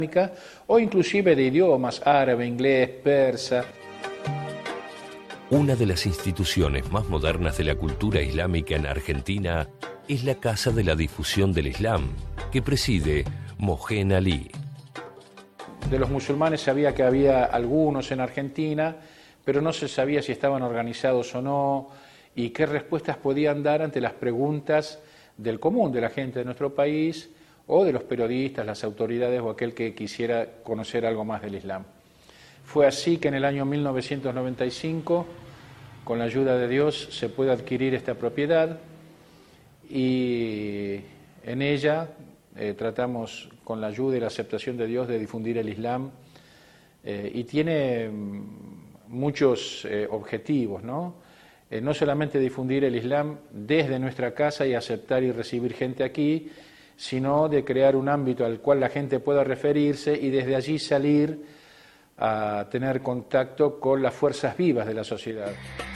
o inclusive de idiomas, árabe, inglés, persa. Una de las instituciones más modernas de la cultura islámica en Argentina es la Casa de la Difusión del Islam, que preside Mohsen Ali. De los musulmanes sabía que había algunos en Argentina, pero no se sabía si estaban organizados o no y qué respuestas podían dar ante las preguntas del común, de la gente de nuestro país o de los periodistas, las autoridades o aquel que quisiera conocer algo más del Islam. Fue así que en el año 1995, con la ayuda de Dios, se puede adquirir esta propiedad y en ella tratamos, con la ayuda y la aceptación de Dios, de difundir el Islam y tiene muchos objetivos, ¿no? No solamente difundir el Islam desde nuestra casa y aceptar y recibir gente aquí, sino de crear un ámbito al cual la gente pueda referirse y desde allí salir a tener contacto con las fuerzas vivas de la sociedad.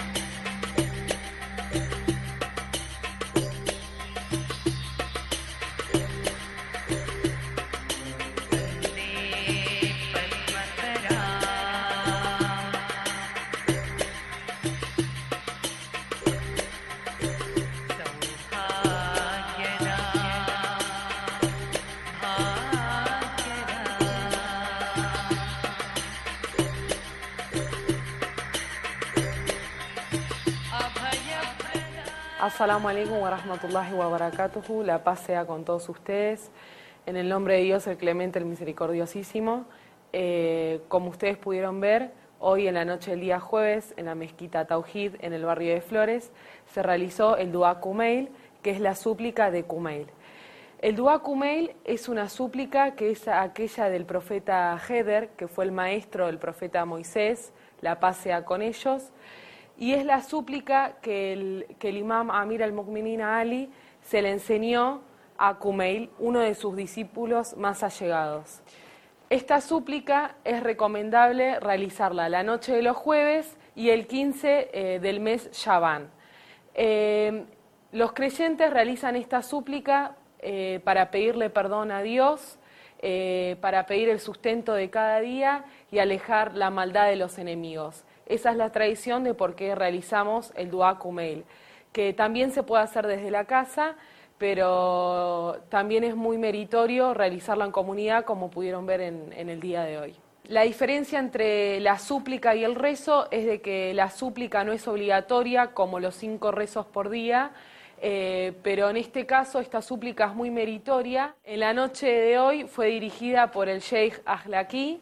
As-salamu alaykum wa rahmatullahi wa barakatuhu. La paz sea con todos ustedes. En el nombre de Dios, el Clemente, el Misericordiosísimo. Como ustedes pudieron ver, hoy en la noche del día jueves, en la mezquita Tauhid, en el barrio de Flores, se realizó el Dua Kumail, que es la súplica de Kumail. El Dua Kumail es una súplica que es aquella del profeta Heder, que fue el maestro del profeta Moisés, la paz sea con ellos. Y es la súplica que el imam Amir al-Mu'minin Ali se le enseñó a Kumail, uno de sus discípulos más allegados. Esta súplica es recomendable realizarla la noche de los jueves y el 15 del mes Shaban. Los creyentes realizan esta súplica para pedirle perdón a Dios, para pedir el sustento de cada día y alejar la maldad de los enemigos. Esa es la tradición de por qué realizamos el Dua Kumail, que también se puede hacer desde la casa, pero también es muy meritorio realizarlo en comunidad, como pudieron ver en el día de hoy. La diferencia entre la súplica y el rezo es de que la súplica no es obligatoria, como los 5 rezos por día, pero en este caso esta súplica es muy meritoria. En la noche de hoy fue dirigida por el Sheikh Ahlaki,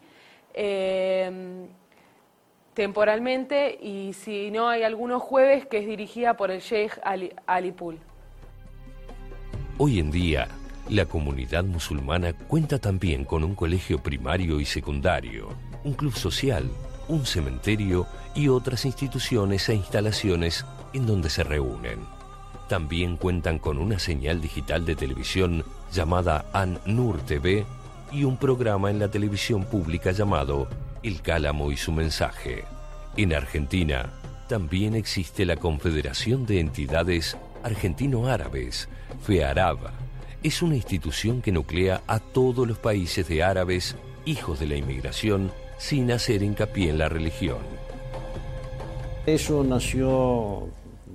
temporalmente, y si no hay algunos jueves que es dirigida por el Sheikh Alipul. Hoy en día, la comunidad musulmana cuenta también con un colegio primario y secundario, un club social, un cementerio y otras instituciones e instalaciones en donde se reúnen. También cuentan con una señal digital de televisión llamada An-Nur TV y un programa en la televisión pública llamado El Cálamo y su mensaje. En Argentina también existe la Confederación de Entidades Argentino-Árabes, FEARAB. Es una institución que nuclea a todos los países de árabes, hijos de la inmigración, sin hacer hincapié en la religión. Eso nació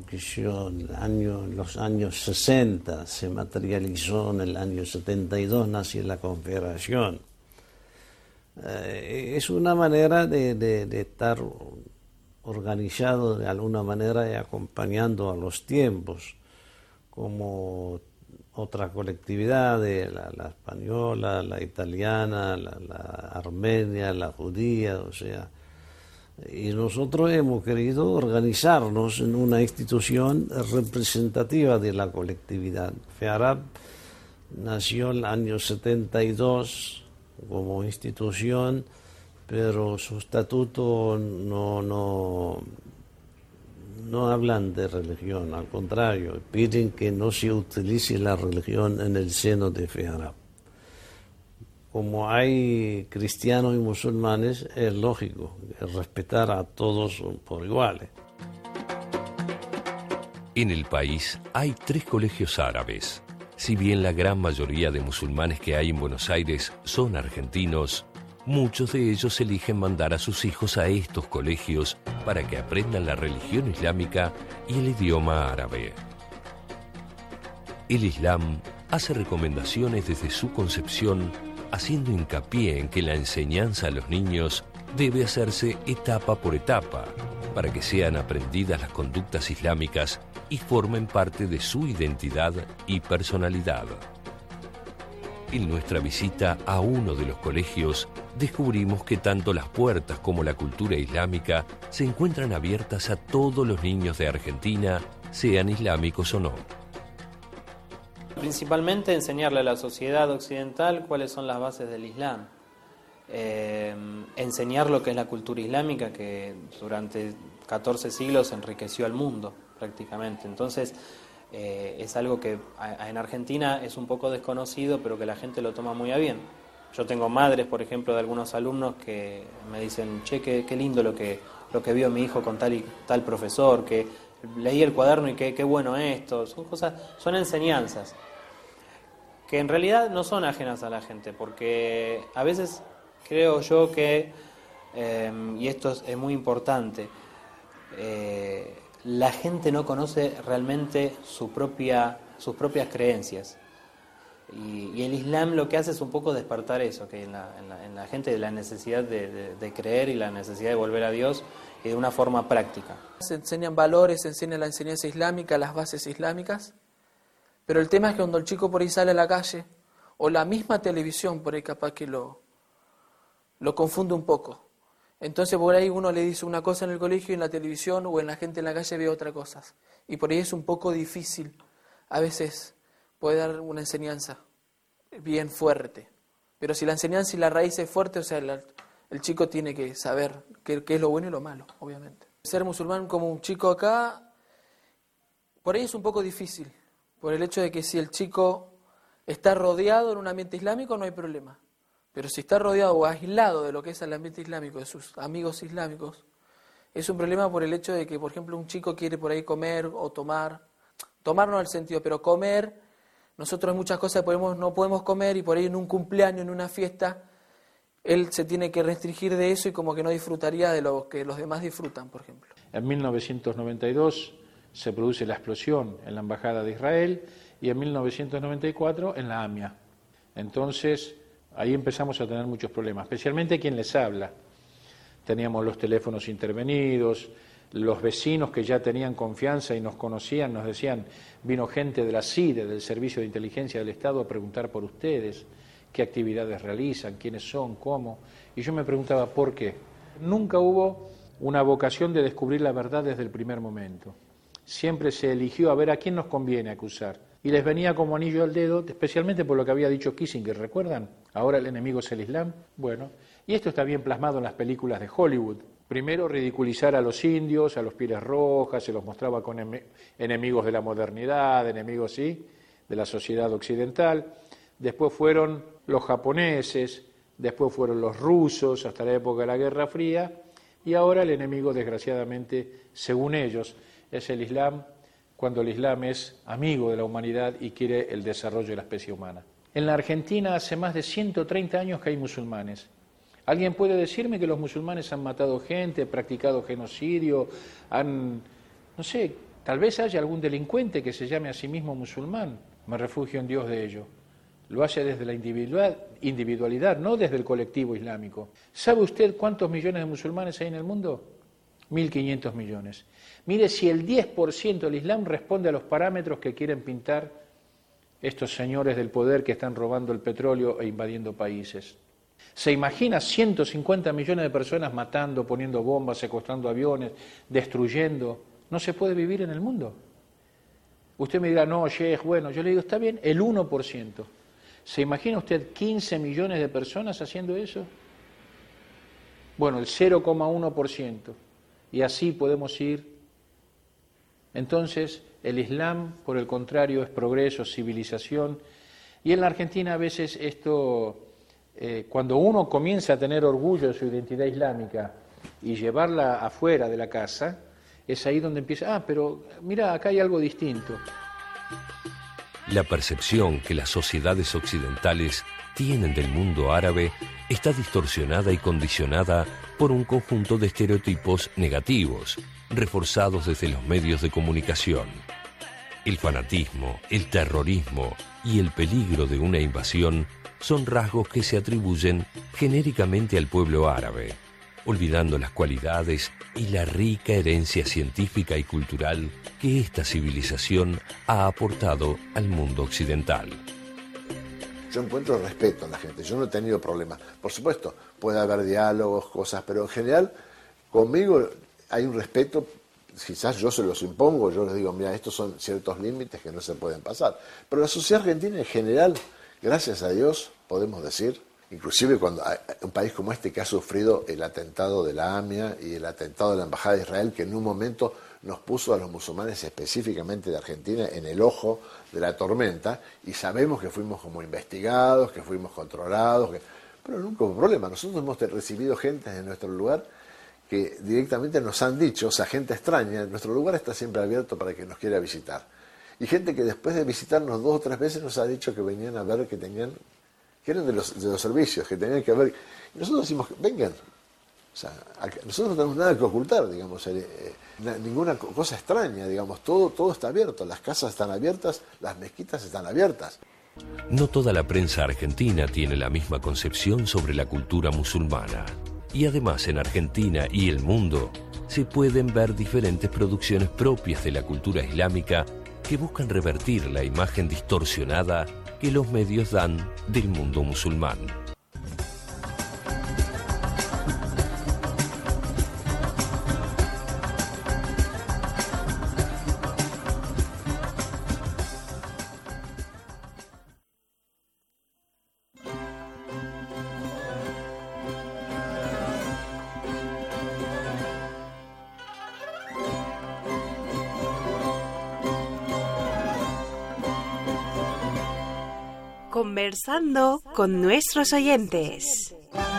en los años 60, se materializó en el año 72, nació la Confederación. Es una manera de estar organizado de alguna manera y acompañando a los tiempos, como otra colectividad, la española, la italiana, la armenia, la judía, o sea, y nosotros hemos querido organizarnos en una institución representativa de la colectividad. FEARAB nació en el año 72 como institución, pero su estatuto no hablan de religión, al contrario, piden que no se utilice la religión en el seno de FEARAB. Como hay cristianos y musulmanes, es lógico respetar a todos por iguales. En el país hay 3 colegios árabes, Si bien la gran mayoría de musulmanes que hay en Buenos Aires son argentinos, muchos de ellos eligen mandar a sus hijos a estos colegios para que aprendan la religión islámica y el idioma árabe. El Islam hace recomendaciones desde su concepción, haciendo hincapié en que la enseñanza a los niños debe hacerse etapa por etapa, para que sean aprendidas las conductas islámicas y formen parte de su identidad y personalidad. En nuestra visita a uno de los colegios, descubrimos que tanto las puertas como la cultura islámica se encuentran abiertas a todos los niños de Argentina, sean islámicos o no. Principalmente enseñarle a la sociedad occidental cuáles son las bases del Islam. Enseñar lo que es la cultura islámica, que durante 14 siglos enriqueció al mundo prácticamente. Entonces es algo que en Argentina es un poco desconocido, pero que la gente lo toma muy a bien. Yo tengo madres, por ejemplo, de algunos alumnos que me dicen: che, qué lindo lo que vio mi hijo con tal y tal profesor, que leí el cuaderno y qué bueno esto. Son enseñanzas que en realidad no son ajenas a la gente, porque a veces creo yo que, y esto es muy importante, la gente no conoce realmente sus propias creencias. Y el Islam lo que hace es un poco despertar eso, que en la gente, la necesidad de creer y la necesidad de volver a Dios, y de una forma práctica. Se enseñan valores, se enseña la enseñanza islámica, las bases islámicas, pero el tema es que cuando el chico por ahí sale a la calle, o la misma televisión por ahí capaz que lo confunde un poco. Entonces por ahí uno le dice una cosa en el colegio y en la televisión o en la gente en la calle ve otra cosa. Y por ahí es un poco difícil a veces poder dar una enseñanza bien fuerte. Pero si la enseñanza y la raíz es fuerte, o sea, el chico tiene que saber qué es lo bueno y lo malo, obviamente. Ser musulmán como un chico acá, por ahí es un poco difícil, por el hecho de que si el chico está rodeado en un ambiente islámico no hay problema. Pero si está rodeado o aislado de lo que es el ambiente islámico, de sus amigos islámicos, es un problema por el hecho de que, por ejemplo, un chico quiere por ahí comer o tomar no en el sentido, pero comer, nosotros muchas cosas no podemos comer, y por ahí en un cumpleaños, en una fiesta, él se tiene que restringir de eso y como que no disfrutaría de lo que los demás disfrutan, por ejemplo. En 1992 se produce la explosión en la Embajada de Israel y en 1994 en la AMIA. Entonces, ahí empezamos a tener muchos problemas, especialmente quien les habla. Teníamos los teléfonos intervenidos, los vecinos que ya tenían confianza y nos conocían, nos decían: vino gente de la CIDE, del Servicio de Inteligencia del Estado, a preguntar por ustedes, qué actividades realizan, quiénes son, cómo. Y yo me preguntaba por qué. Nunca hubo una vocación de descubrir la verdad desde el primer momento. Siempre se eligió a ver a quién nos conviene acusar. Y les venía como anillo al dedo, especialmente por lo que había dicho Kissinger, ¿recuerdan? Ahora el enemigo es el Islam. Bueno, y esto está bien plasmado en las películas de Hollywood. Primero ridiculizar a los indios, a los pieles rojas, se los mostraba con enemigos de la modernidad, enemigos, sí, de la sociedad occidental. Después fueron los japoneses, después fueron los rusos, hasta la época de la Guerra Fría, y ahora el enemigo, desgraciadamente, según ellos, es el Islam, cuando el Islam es amigo de la humanidad y quiere el desarrollo de la especie humana. En la Argentina hace más de 130 años que hay musulmanes. ¿Alguien puede decirme que los musulmanes han matado gente, practicado genocidio, no sé, tal vez haya algún delincuente que se llame a sí mismo musulmán? Me refugio en Dios de ello. Lo hace desde la individualidad, no desde el colectivo islámico. ¿Sabe usted cuántos millones de musulmanes hay en el mundo? 1.500 millones. Mire, si el 10% del Islam responde a los parámetros que quieren pintar estos señores del poder que están robando el petróleo e invadiendo países. ¿Se imagina 150 millones de personas matando, poniendo bombas, secuestrando aviones, destruyendo? No se puede vivir en el mundo. Usted me dirá: no, Sheikh, bueno, yo le digo: está bien, el 1%. ¿Se imagina usted 15 millones de personas haciendo eso? Bueno, el 0,1%. Y así podemos ir. Entonces, el Islam, por el contrario, es progreso, civilización. Y en la Argentina a veces esto, cuando uno comienza a tener orgullo de su identidad islámica y llevarla afuera de la casa, es ahí donde empieza: pero mira, acá hay algo distinto. La percepción que las sociedades occidentales tienen del mundo árabe está distorsionada y condicionada por un conjunto de estereotipos negativos, reforzados desde los medios de comunicación. El fanatismo, el terrorismo y el peligro de una invasión son rasgos que se atribuyen genéricamente al pueblo árabe, olvidando las cualidades y la rica herencia científica y cultural que esta civilización ha aportado al mundo occidental. Yo encuentro respeto en la gente, yo no he tenido problemas. Por supuesto, puede haber diálogos, cosas, pero en general conmigo hay un respeto, quizás yo se los impongo, yo les digo, mira, estos son ciertos límites que no se pueden pasar. Pero la sociedad argentina en general, gracias a Dios, podemos decir, inclusive cuando hay un país como este que ha sufrido el atentado de la AMIA y el atentado de la Embajada de Israel, que en un momento nos puso a los musulmanes específicamente de Argentina en el ojo de la tormenta, y sabemos que fuimos como investigados, que fuimos controlados, pero nunca hubo problema. Nosotros hemos recibido gente en nuestro lugar que directamente nos han dicho, o sea, gente extraña, nuestro lugar está siempre abierto para que nos quiera visitar. Y gente que después de visitarnos 2 o 3 veces nos ha dicho que venían a ver, que eran de los servicios, que tenían que ver. Y nosotros decimos, vengan. O sea, nosotros no tenemos nada que ocultar, digamos, ninguna cosa extraña, digamos, todo está abierto, las casas están abiertas, las mezquitas están abiertas. No toda la prensa argentina tiene la misma concepción sobre la cultura musulmana. Y además en Argentina y el mundo se pueden ver diferentes producciones propias de la cultura islámica que buscan revertir la imagen distorsionada que los medios dan del mundo musulmán. Conversando con nuestros oyentes.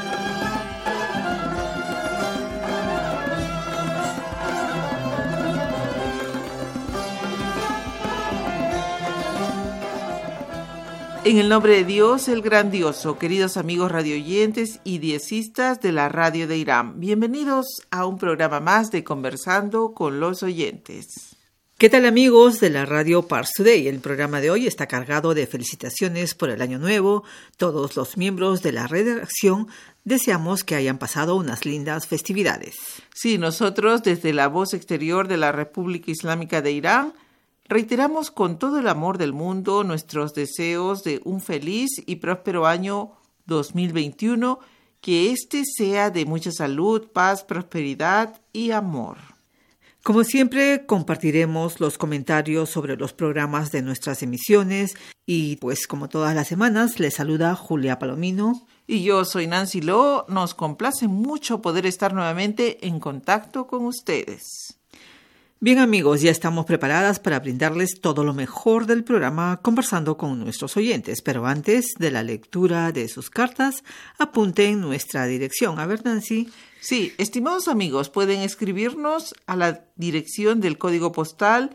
En el nombre de Dios, el grandioso, queridos amigos radioyentes y diezistas de la radio de Irán, bienvenidos a un programa más de Conversando con los oyentes. ¿Qué tal amigos de la radio Pars Today? El programa de hoy está cargado de felicitaciones por el año nuevo. Todos los miembros de la redacción deseamos que hayan pasado unas lindas festividades. Sí, nosotros desde la voz exterior de la República Islámica de Irán reiteramos con todo el amor del mundo nuestros deseos de un feliz y próspero año 2021, que este sea de mucha salud, paz, prosperidad y amor. Como siempre, compartiremos los comentarios sobre los programas de nuestras emisiones y, pues, como todas las semanas, les saluda Julia Palomino. Y yo soy Nancy Lo. Nos complace mucho poder estar nuevamente en contacto con ustedes. Bien amigos, ya estamos preparadas para brindarles todo lo mejor del programa Conversando con nuestros oyentes. Pero antes de la lectura de sus cartas, apunten nuestra dirección. A ver, Nancy. Sí, estimados amigos, pueden escribirnos a la dirección del código postal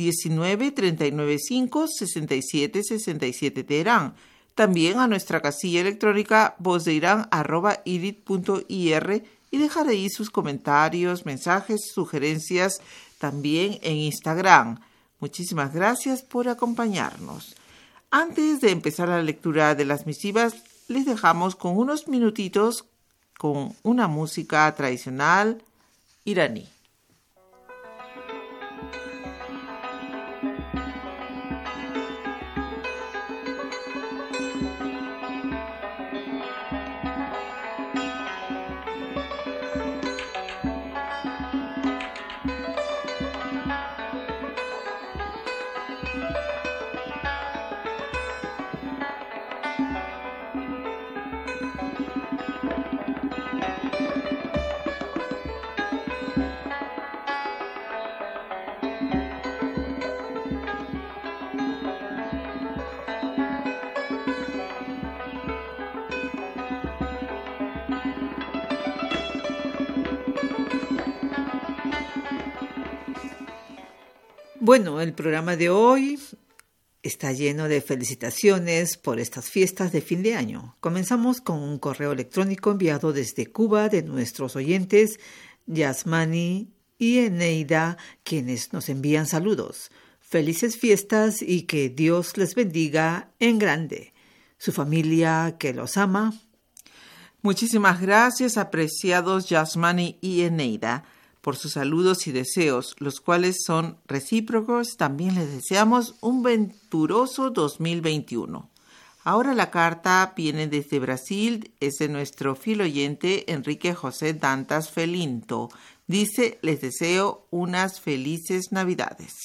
19395 6767 Teherán. También a nuestra casilla electrónica vozdeiran@irit.ir y dejar ahí sus comentarios, mensajes, sugerencias, también en Instagram. Muchísimas gracias por acompañarnos. Antes de empezar la lectura de las misivas, les dejamos con unos minutitos con una música tradicional iraní. Bueno, el programa de hoy está lleno de felicitaciones por estas fiestas de fin de año. Comenzamos con un correo electrónico enviado desde Cuba de nuestros oyentes Yasmani y Eneida, quienes nos envían saludos. Felices fiestas y que Dios les bendiga en grande. Su familia que los ama. Muchísimas gracias, apreciados Yasmani y Eneida, por sus saludos y deseos, los cuales son recíprocos. También les deseamos un venturoso 2021. Ahora la carta viene desde Brasil, es de nuestro fiel oyente Enrique José Dantas Felinto. Dice, les deseo unas felices Navidades.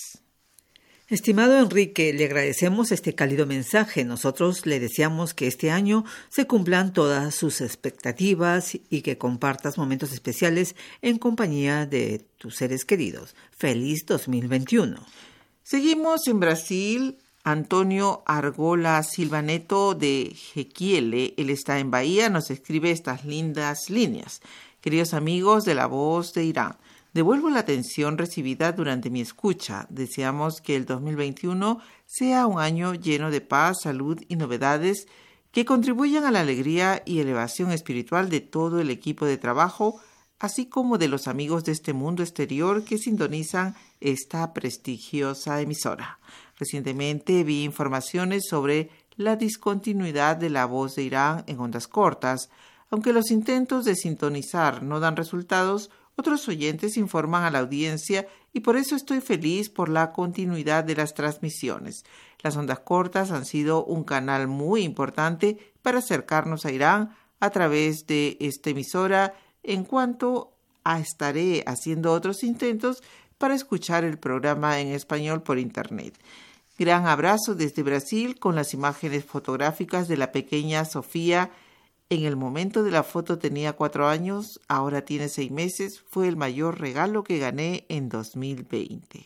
Estimado Enrique, le agradecemos este cálido mensaje. Nosotros le deseamos que este año se cumplan todas sus expectativas y que compartas momentos especiales en compañía de tus seres queridos. ¡Feliz 2021! Seguimos en Brasil. Antonio Argola Silva Neto de Jequiele, él está en Bahía, nos escribe estas lindas líneas. Queridos amigos de La Voz de Irán, devuelvo la atención recibida durante mi escucha. Deseamos que el 2021 sea un año lleno de paz, salud y novedades que contribuyan a la alegría y elevación espiritual de todo el equipo de trabajo, así como de los amigos de este mundo exterior que sintonizan esta prestigiosa emisora. Recientemente vi informaciones sobre la discontinuidad de La Voz de Irán en ondas cortas. Aunque los intentos de sintonizar no dan resultados, otros oyentes informan a la audiencia y por eso estoy feliz por la continuidad de las transmisiones. Las ondas cortas han sido un canal muy importante para acercarnos a Irán a través de esta emisora. En cuanto a estaré haciendo otros intentos para escuchar el programa en español por internet. Gran abrazo desde Brasil con las imágenes fotográficas de la pequeña Sofía. En el momento de la foto tenía 4 años, ahora tiene 6 meses. Fue el mayor regalo que gané en 2020.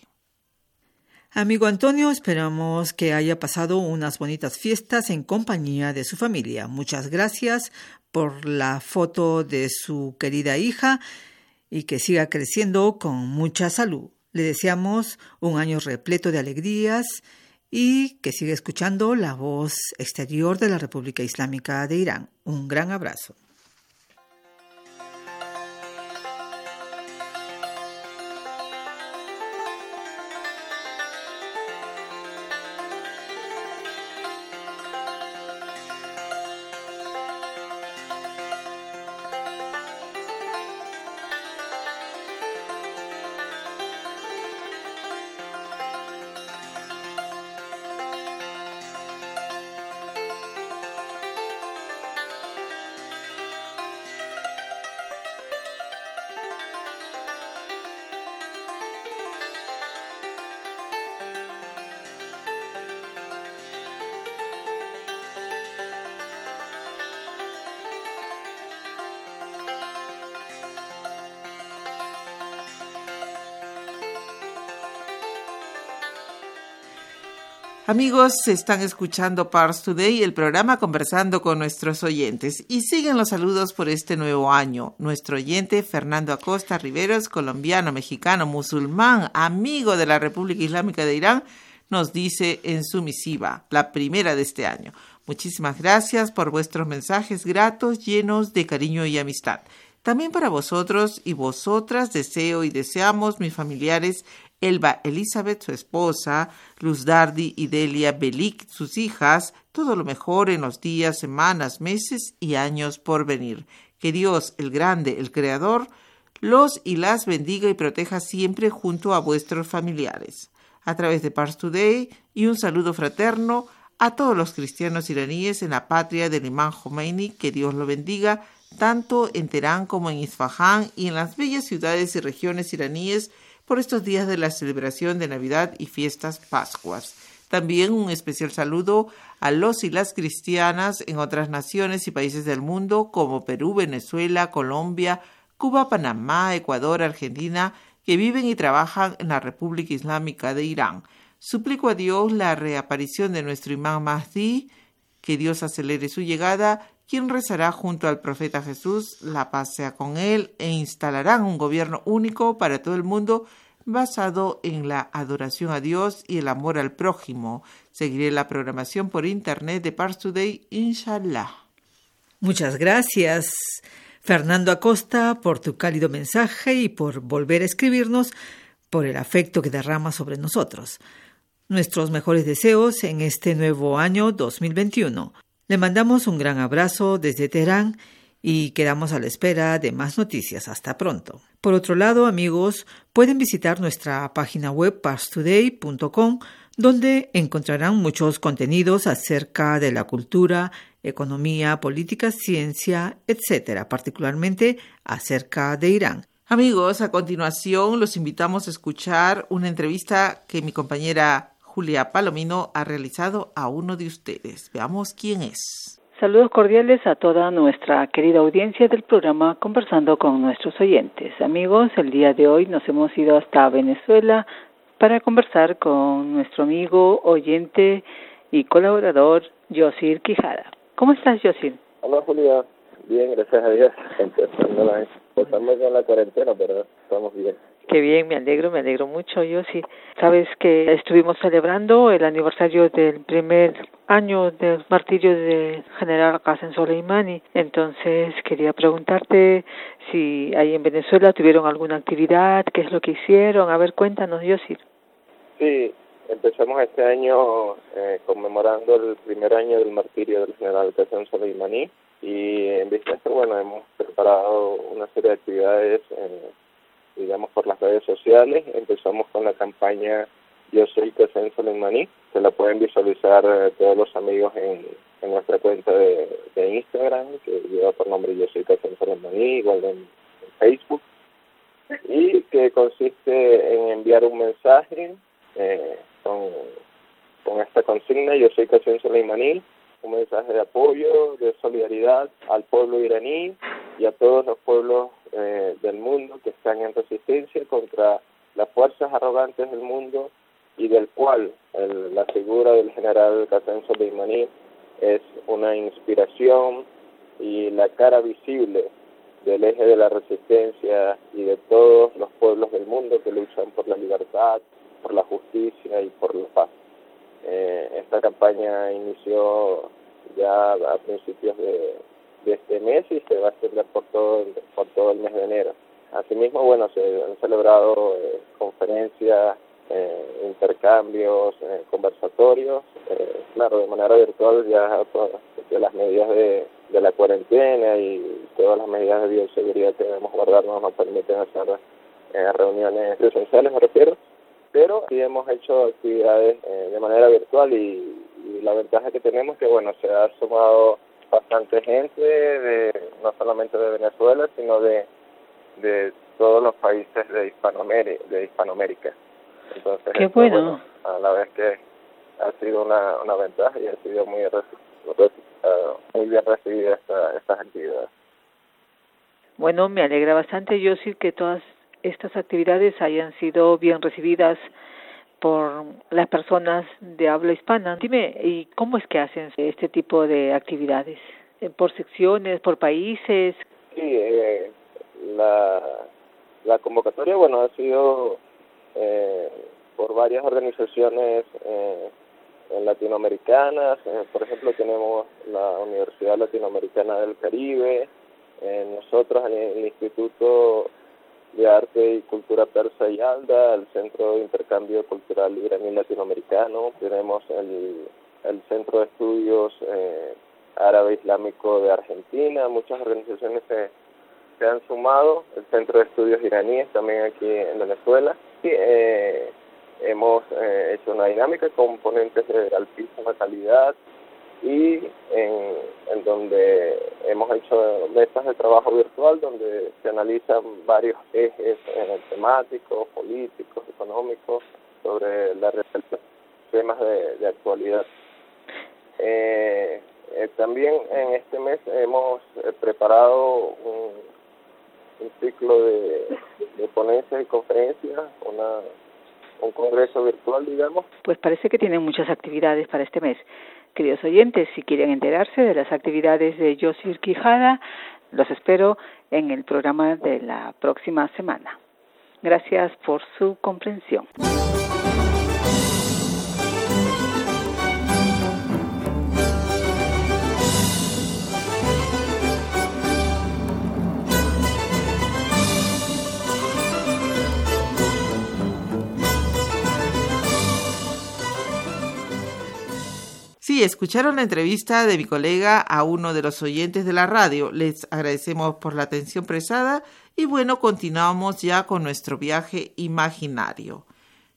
Amigo Antonio, esperamos que haya pasado unas bonitas fiestas en compañía de su familia. Muchas gracias por la foto de su querida hija y que siga creciendo con mucha salud. Le deseamos un año repleto de alegrías y que siga escuchando la voz exterior de la República Islámica de Irán. Un gran abrazo. Amigos, están escuchando Pars Today, el programa Conversando con nuestros oyentes. Y siguen los saludos por este nuevo año. Nuestro oyente Fernando Acosta Riveros, colombiano, mexicano, musulmán, amigo de la República Islámica de Irán, nos dice en su misiva, la primera de este año. Muchísimas gracias por vuestros mensajes gratos, llenos de cariño y amistad. También para vosotros y vosotras deseo y deseamos, mis familiares, Elba Elizabeth, su esposa, Luz Dardi y Delia Belik, sus hijas, todo lo mejor en los días, semanas, meses y años por venir. Que Dios, el grande, el creador, los y las bendiga y proteja siempre junto a vuestros familiares. A través de Pars Today y un saludo fraterno a todos los cristianos iraníes en la patria del Imam Khomeini, que Dios lo bendiga, tanto en Teherán como en Isfahán y en las bellas ciudades y regiones iraníes por estos días de la celebración de Navidad y fiestas Pascuas. También un especial saludo a los y las cristianas en otras naciones y países del mundo como Perú, Venezuela, Colombia, Cuba, Panamá, Ecuador, Argentina, que viven y trabajan en la República Islámica de Irán. Suplico a Dios la reaparición de nuestro Imam Mahdi, que Dios acelere su llegada, quien rezará junto al profeta Jesús, la paz sea con él, e instalarán un gobierno único para todo el mundo basado en la adoración a Dios y el amor al prójimo. Seguiré la programación por internet de Pars Today, inshallah. Muchas gracias, Fernando Acosta, por tu cálido mensaje y por volver a escribirnos, por el afecto que derramas sobre nosotros. Nuestros mejores deseos en este nuevo año 2021. Le mandamos un gran abrazo desde Teherán y quedamos a la espera de más noticias. Hasta pronto. Por otro lado, amigos, pueden visitar nuestra página web parstoday.com, donde encontrarán muchos contenidos acerca de la cultura, economía, política, ciencia, etcétera, particularmente acerca de Irán. Amigos, a continuación los invitamos a escuchar una entrevista que mi compañera Julia Palomino ha realizado a uno de ustedes. Veamos quién es. Saludos cordiales a toda nuestra querida audiencia del programa Conversando con nuestros oyentes. Amigos, el día de hoy nos hemos ido hasta Venezuela para conversar con nuestro amigo, oyente y colaborador Yosir Quijada. ¿Cómo estás, Yosir? Hola, Julia. Bien, gracias a Dios. Empezando con la cuarentena, pero estamos bien. Qué bien, me alegro mucho, Yosir. Sabes que estuvimos celebrando el aniversario del primer año del martirio del general Qasem Soleimani. Entonces quería preguntarte si ahí en Venezuela tuvieron alguna actividad, qué es lo que hicieron. A ver, cuéntanos, Yosir. Sí, empezamos este año conmemorando el primer año del martirio del general Qasem Soleimani, y en vista de esto, bueno, hemos preparado una serie de actividades digamos por las redes sociales. Empezamos con la campaña Yo Soy Qasem Soleimani, que la pueden visualizar todos los amigos en nuestra cuenta de Instagram, que lleva por nombre Yo Soy Qasem Soleimani, igual en Facebook, y que consiste en enviar un mensaje con esta consigna: Yo soy Qasem Soleimani, un mensaje de apoyo, de solidaridad al pueblo iraní y a todos los pueblos del mundo que están en resistencia contra las fuerzas arrogantes del mundo, y del cual la figura del general Qasem Soleimani es una inspiración y la cara visible del eje de la resistencia y de todos los pueblos del mundo que luchan por la libertad, por la justicia y por la paz. Esta campaña inició ya a principios de este mes y se va a extender por todo el mes de enero. Asimismo, bueno, se han celebrado conferencias, intercambios, conversatorios, claro, de manera virtual, ya porque las medidas de la cuarentena y todas las medidas de bioseguridad que debemos guardar no nos permiten hacer reuniones presenciales, me refiero, pero sí hemos hecho actividades de manera virtual, y la ventaja que tenemos es que, bueno, se ha sumado bastante gente, no solamente de Venezuela, sino de todos los países de Hispanoamérica. Entonces, qué bueno. A la vez que ha sido una ventaja y ha sido muy bien recibida estas actividades. Bueno, me alegra bastante, Yosir, que todas estas actividades hayan sido bien recibidas por las personas de habla hispana. Dime, ¿y cómo es que hacen este tipo de actividades? ¿Por secciones, por países? Sí, la convocatoria, bueno, ha sido por varias organizaciones latinoamericanas. Por ejemplo, tenemos la Universidad Latinoamericana del Caribe, nosotros en el Instituto de Arte y Cultura Persa y Alda, el Centro de Intercambio Cultural Iraní Latinoamericano, tenemos el Centro de Estudios Árabe Islámico de Argentina, muchas organizaciones se han sumado, el Centro de Estudios Iraníes también aquí en Venezuela, y hemos hecho una dinámica con componentes de altísima calidad, y en donde hemos hecho mesas de trabajo virtual donde se analizan varios ejes temáticos, políticos, económicos, sobre temas de actualidad. También en este mes hemos preparado un ciclo de ponencias y conferencias, un congreso virtual, digamos. Pues parece que tienen muchas actividades para este mes. Queridos oyentes, si quieren enterarse de las actividades de Yosir Quijada, los espero en el programa de la próxima semana. Gracias por su comprensión. Sí, escucharon la entrevista de mi colega a uno de los oyentes de la radio. Les agradecemos por la atención prestada y bueno, continuamos ya con nuestro viaje imaginario.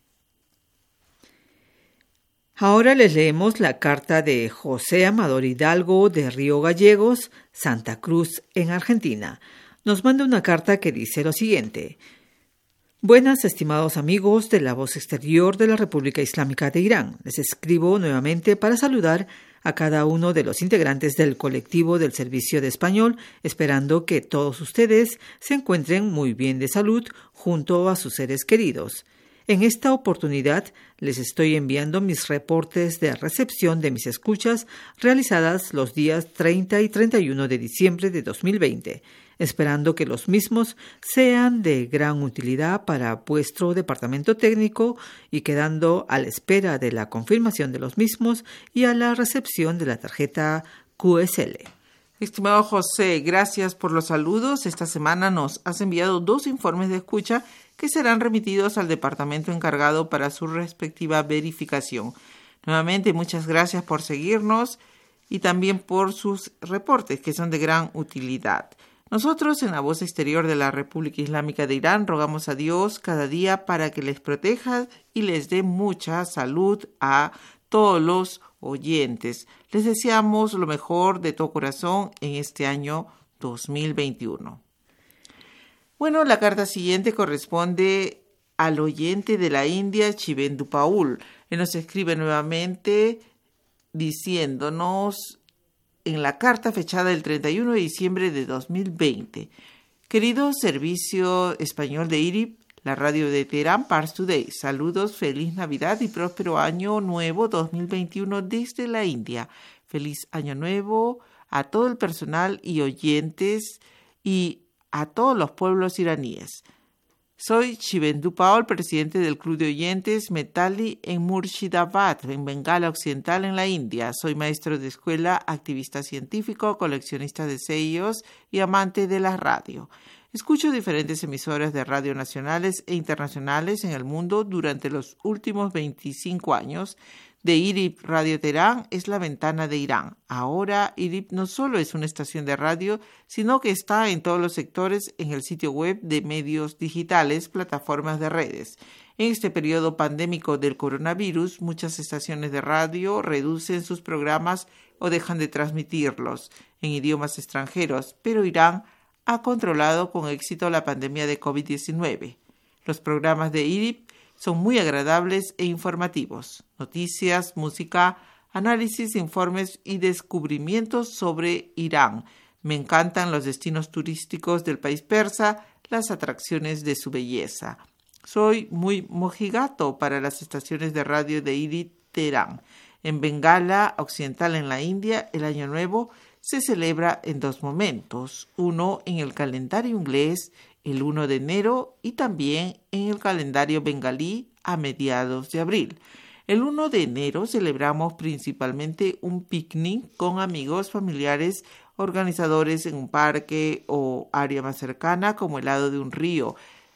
Ahora les leemos la carta de José Amador Hidalgo de Río Gallegos, Santa Cruz, en Argentina. Nos manda una carta que dice lo siguiente: Buenas, estimados amigos de la Voz Exterior de la República Islámica de Irán. Les escribo nuevamente para saludar a cada uno de los integrantes del colectivo del Servicio de Español, esperando que todos ustedes se encuentren muy bien de salud junto a sus seres queridos. En esta oportunidad les estoy enviando mis reportes de recepción de mis escuchas realizadas los días 30 y 31 de diciembre de 2020, esperando que los mismos sean de gran utilidad para vuestro departamento técnico y quedando a la espera de la confirmación de los mismos y a la recepción de la tarjeta QSL. Estimado José, gracias por los saludos. Esta semana nos has enviado 2 informes de escucha que serán remitidos al departamento encargado para su respectiva verificación. Nuevamente, muchas gracias por seguirnos y también por sus reportes, que son de gran utilidad. Nosotros, en la Voz Exterior de la República Islámica de Irán, rogamos a Dios cada día para que les proteja y les dé mucha salud a todos los oyentes. Les deseamos lo mejor de todo corazón en este año 2021. Bueno, la carta siguiente corresponde al oyente de la India, Chivendu Paul. Él nos escribe nuevamente diciéndonos en la carta fechada el 31 de diciembre de 2020. Querido Servicio Español de IRIB, la radio de Teherán, Pars Today. Saludos, feliz Navidad y próspero año nuevo 2021 desde la India. Feliz año nuevo a todo el personal y oyentes y a todos los pueblos iraníes. Soy Chivendu Paul, presidente del Club de Oyentes Metali en Murshidabad, en Bengala Occidental, en la India. Soy maestro de escuela, activista científico, coleccionista de sellos y amante de la radio. Escucho diferentes emisoras de radio nacionales e internacionales en el mundo durante los últimos 25 años. De IRIB Radio Teherán es la ventana de Irán. Ahora IRIB no solo es una estación de radio, sino que está en todos los sectores en el sitio web de medios digitales, plataformas de redes. En este periodo pandémico del coronavirus, muchas estaciones de radio reducen sus programas o dejan de transmitirlos en idiomas extranjeros, pero Irán ha controlado con éxito la pandemia de COVID-19. Los programas de IRIB son muy agradables e informativos. Noticias, música, análisis, informes y descubrimientos sobre Irán. Me encantan los destinos turísticos del país persa, las atracciones de su belleza. Soy muy mojigato para las estaciones de radio de IRIB Teherán. En Bengala Occidental, en la India, el Año Nuevo se celebra en 2 momentos. Uno en el calendario inglés, el 1 de enero, y también en el calendario bengalí a mediados de abril. El 1 de enero celebramos principalmente un picnic con amigos, familiares, organizadores en un parque o área más cercana, como el lado de un río.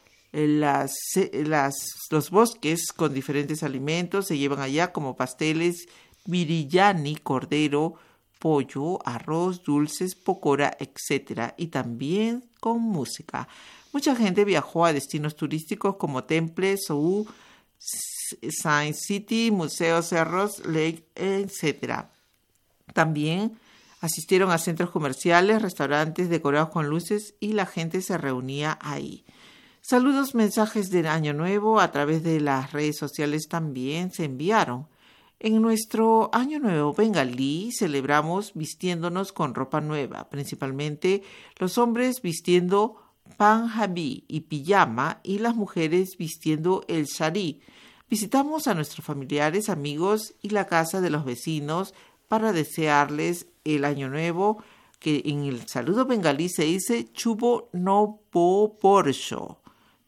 Los bosques con diferentes alimentos se llevan allá, como pasteles, biryani, cordero, pollo, arroz, dulces, pokora, etc. Y también con música. Mucha gente viajó a destinos turísticos como Temple, Seúl, Science City, Museo Cerros, Lake, etc. También asistieron a centros comerciales, restaurantes decorados con luces y la gente se reunía ahí. Saludos, mensajes del Año Nuevo a través de las redes sociales también se enviaron. En nuestro Año Nuevo bengalí celebramos vistiéndonos con ropa nueva, principalmente los hombres vistiendo panjabí y pijama y las mujeres vistiendo el sari. Visitamos a nuestros familiares, amigos y la casa de los vecinos para desearles el Año Nuevo, que en el saludo bengalí se dice Chubo no bo borsho.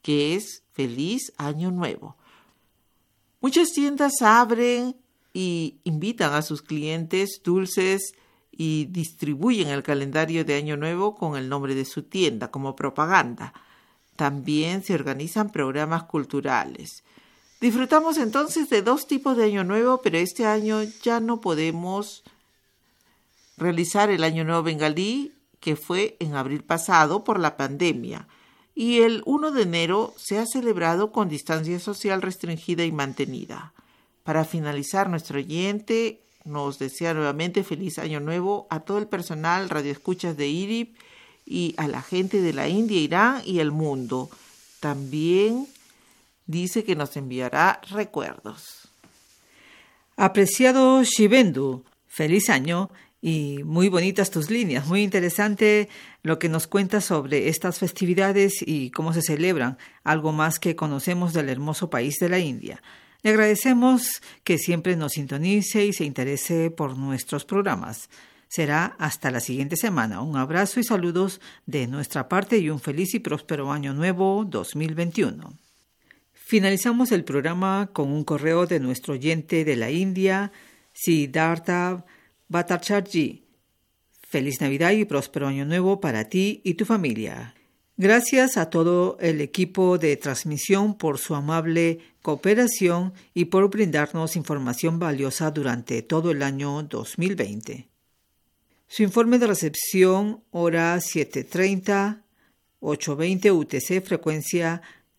que es Feliz Año Nuevo. Muchas tiendas abren y invitan a sus clientes dulces y distribuyen el calendario de Año Nuevo con el nombre de su tienda como propaganda. También se organizan programas culturales. Disfrutamos entonces de 2 tipos de Año Nuevo, pero este año ya no podemos realizar el Año Nuevo bengalí, que fue en abril pasado por la pandemia, y el 1 de enero se ha celebrado con distancia social restringida y mantenida. Para finalizar, nuestro oyente nos desea nuevamente feliz Año Nuevo a todo el personal radioescuchas de IRIB y a la gente de la India, Irán y el mundo. También dice que nos enviará recuerdos. Apreciado Shivendu, feliz año y muy bonitas tus líneas. Muy interesante lo que nos cuentas sobre estas festividades y cómo se celebran, algo más que conocemos del hermoso país de la India. Le agradecemos que siempre nos sintonice y se interese por nuestros programas. Será hasta la siguiente semana. Un abrazo y saludos de nuestra parte y un feliz y próspero año nuevo 2021. Finalizamos el programa con un correo de nuestro oyente de la India, Siddhartha Bhattacharjee. Feliz Navidad y próspero año nuevo para ti y tu familia. Gracias a todo el equipo de transmisión por su amable cooperación y por brindarnos información valiosa durante todo el año 2020. Su informe de recepción, hora 7:30, 8:20 UTC, frecuencia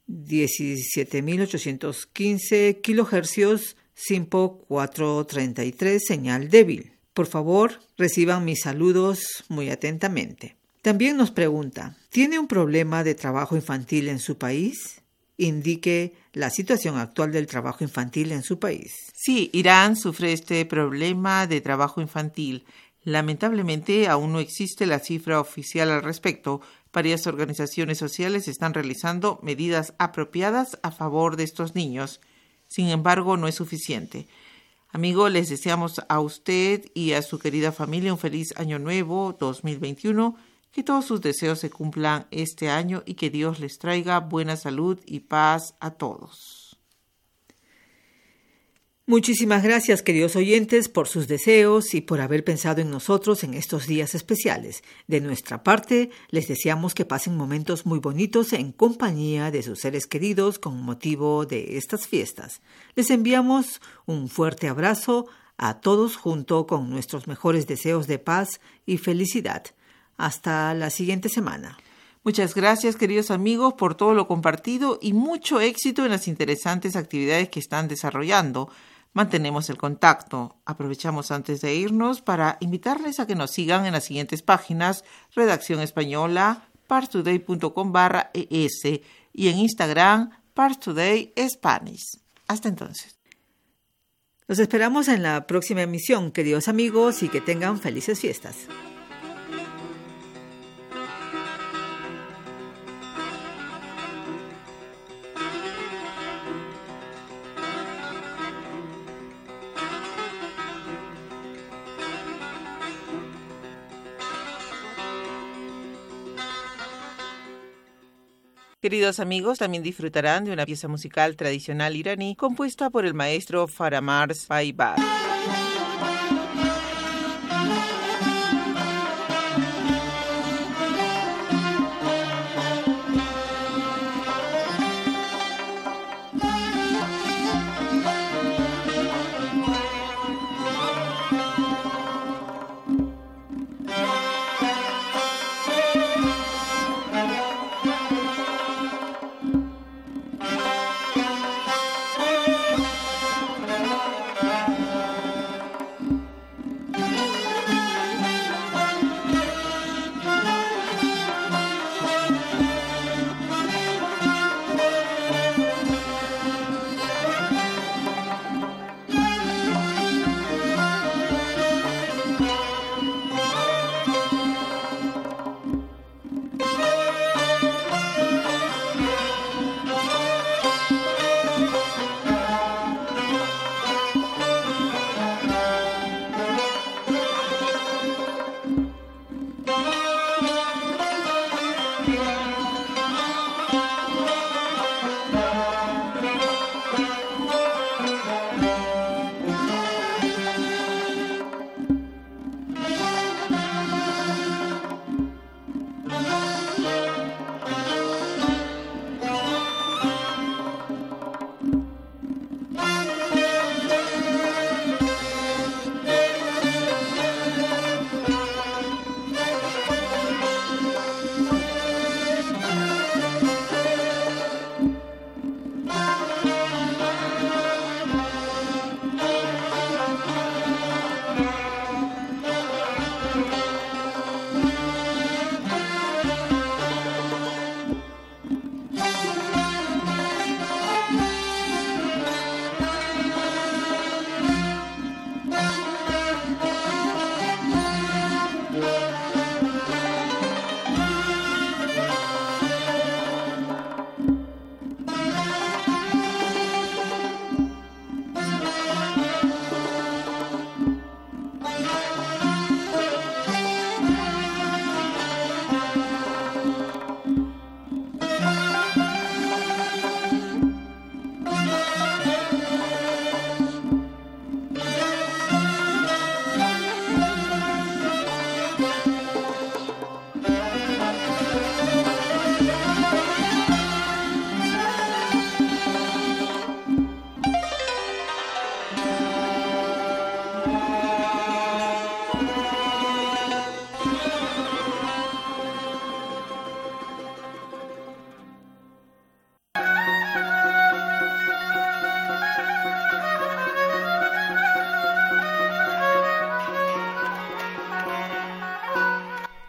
17.815 kHz, SINPO 433, señal débil. Por favor, reciban mis saludos muy atentamente. También nos pregunta, ¿tiene un problema de trabajo infantil en su país? Indique la situación actual del trabajo infantil en su país. Sí, Irán sufre este problema de trabajo infantil. Lamentablemente, aún no existe la cifra oficial al respecto. Varias organizaciones sociales están realizando medidas apropiadas a favor de estos niños. Sin embargo, no es suficiente. Amigo, les deseamos a usted y a su querida familia un feliz año nuevo 2021. Que todos sus deseos se cumplan este año y que Dios les traiga buena salud y paz a todos. Muchísimas gracias, queridos oyentes, por sus deseos y por haber pensado en nosotros en estos días especiales. De nuestra parte, les deseamos que pasen momentos muy bonitos en compañía de sus seres queridos con motivo de estas fiestas. Les enviamos un fuerte abrazo a todos junto con nuestros mejores deseos de paz y felicidad. Hasta la siguiente semana. Muchas gracias, queridos amigos, por todo lo compartido y mucho éxito en las interesantes actividades que están desarrollando. Mantenemos el contacto. Aprovechamos antes de irnos para invitarles a que nos sigan en las siguientes páginas: Redacción Española, parstoday.com/es y en Instagram, Parstoday Spanish. Hasta entonces. Los esperamos en la próxima emisión, queridos amigos, y que tengan felices fiestas. Queridos amigos, también disfrutarán de una pieza musical tradicional iraní compuesta por el maestro Faramars Paibar.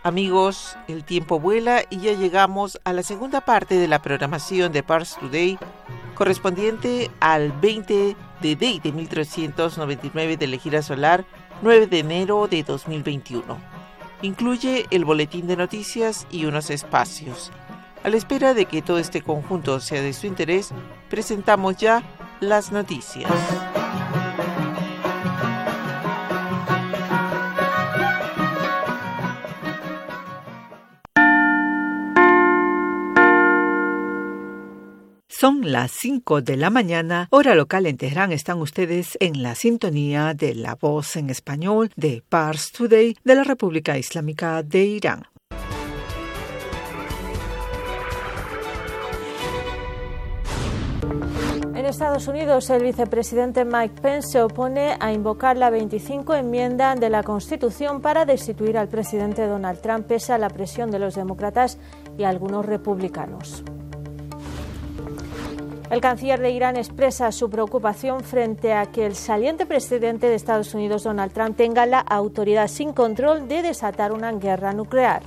Amigos, el tiempo vuela y ya llegamos a la segunda parte de la programación de Pars Today, correspondiente al 20 de Day de 1399 de la gira solar, 9 de enero de 2021. Incluye el boletín de noticias y unos espacios. A la espera de que todo este conjunto sea de su interés, presentamos ya las noticias. Son las 5 de la mañana, hora local en Teherán. Están ustedes en la sintonía de La Voz en Español de Pars Today de la República Islámica de Irán. En Estados Unidos, el vicepresidente Mike Pence se opone a invocar la 25 enmienda de la Constitución para destituir al presidente Donald Trump pese a la presión de los demócratas y algunos republicanos. El canciller de Irán expresa su preocupación frente a que el saliente presidente de Estados Unidos, Donald Trump, tenga la autoridad sin control de desatar una guerra nuclear.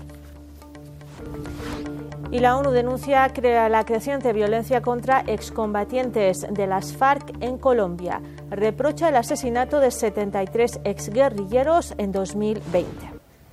Y la ONU denuncia la creciente violencia contra excombatientes de las FARC en Colombia. Reprocha el asesinato de 73 exguerrilleros en 2020.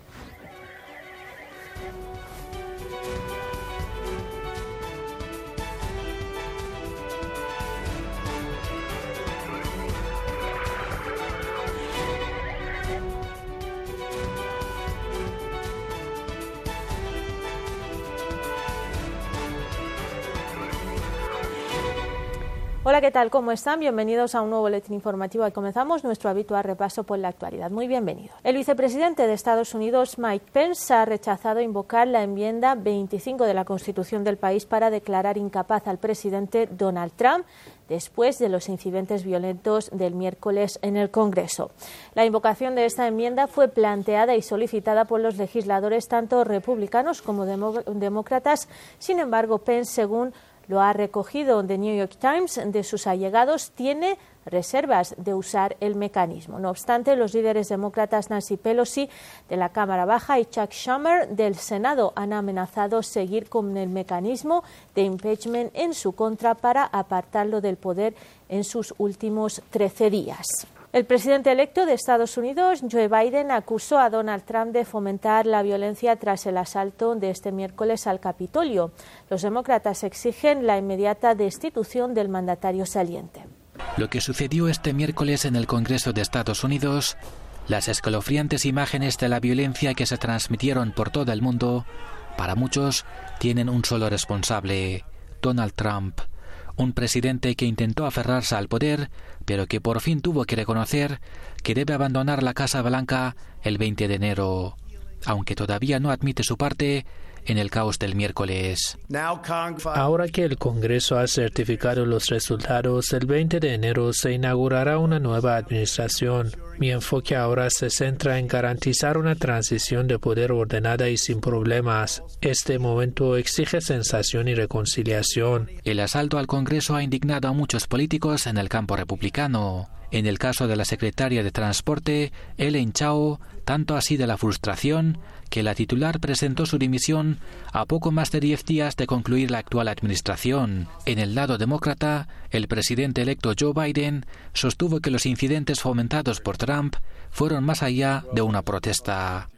Hola, ¿qué tal? ¿Cómo están? Bienvenidos a un nuevo boletín informativo. Hoy comenzamos nuestro habitual repaso por la actualidad. Muy bienvenido. El vicepresidente de Estados Unidos, Mike Pence, ha rechazado invocar la enmienda 25 de la Constitución del país para declarar incapaz al presidente Donald Trump después de los incidentes violentos del miércoles en el Congreso. La invocación de esta enmienda fue planteada y solicitada por los legisladores tanto republicanos como demócratas. Sin embargo, Pence, según lo ha recogido The New York Times, de sus allegados, tiene reservas de usar el mecanismo. No obstante, los líderes demócratas Nancy Pelosi de la Cámara Baja y Chuck Schumer del Senado han amenazado seguir con el mecanismo de impeachment en su contra para apartarlo del poder en sus últimos 13 días. El presidente electo de Estados Unidos, Joe Biden, acusó a Donald Trump de fomentar la violencia tras el asalto de este miércoles al Capitolio. Los demócratas exigen la inmediata destitución del mandatario saliente. Lo que sucedió este miércoles en el Congreso de Estados Unidos, las escalofriantes imágenes de la violencia que se transmitieron por todo el mundo, para muchos tienen un solo responsable: Donald Trump. Un presidente que intentó aferrarse al poder, pero que por fin tuvo que reconocer que debe abandonar la Casa Blanca el 20 de enero, aunque todavía no admite su parte en el caos del miércoles. Ahora que el Congreso ha certificado los resultados, el 20 de enero se inaugurará una nueva administración. Mi enfoque ahora se centra en garantizar una transición de poder ordenada y sin problemas. Este momento exige sensación y reconciliación. El asalto al Congreso ha indignado a muchos políticos en el campo republicano. En el caso de la secretaria de Transporte, Elaine Chao, tanto así de la frustración que la titular presentó su dimisión a poco más de 10 días de concluir la actual administración. En el lado demócrata, el presidente electo Joe Biden sostuvo que los incidentes fomentados por Trump fueron más allá de una protesta.